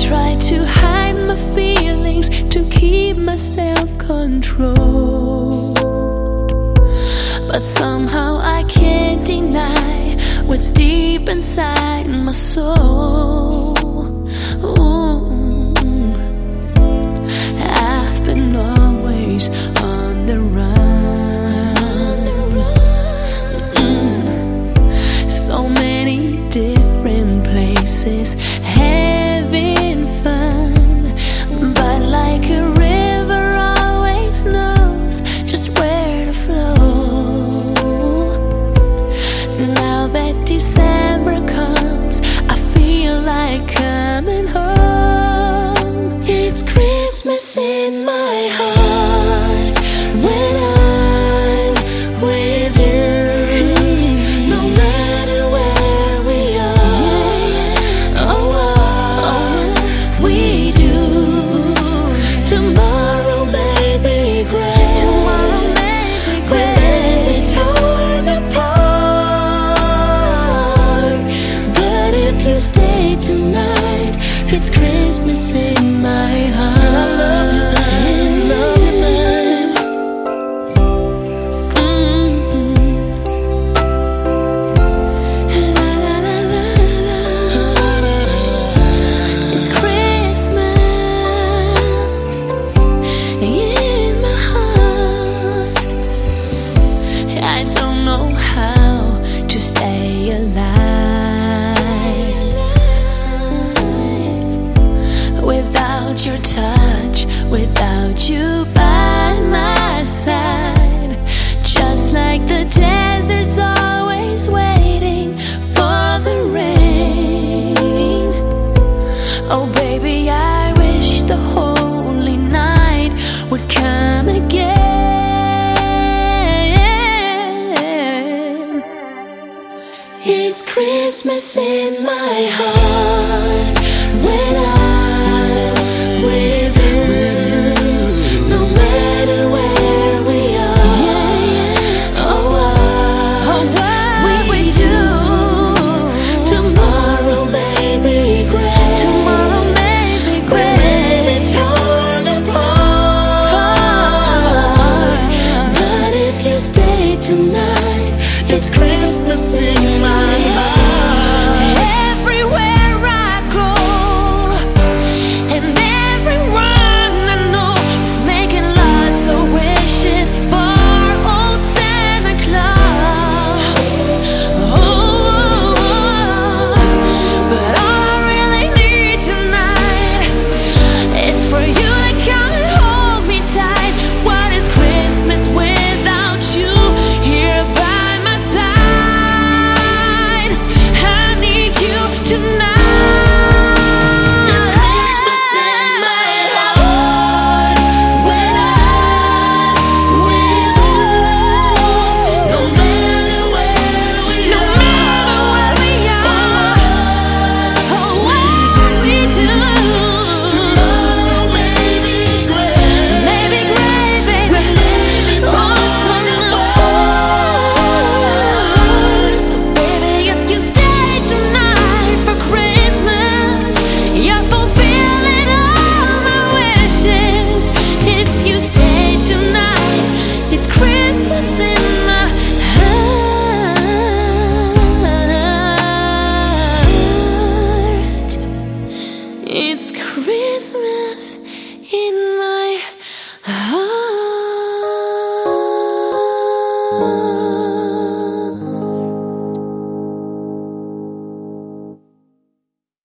try to hide my feelings to keep my self-control, but somehow I can't deny what's deep inside my soul. Ooh, I've been always on the run. So many different places, having fun, but like a river always knows just where to flow. Now that December comes, I feel like coming home. It's Christmas in my heart when I'm with you. No matter where we are or what we do, tomorrow may be great. We may be torn apart, but if you stay tonight, it's Christmas in my heart. It's Christmas in my heart. I don't know how to stay alive without your touch, without you by my side. Just like the desert's always waiting for the rain. Oh baby, I wish the holy night would come again. It's Christmas in my heart.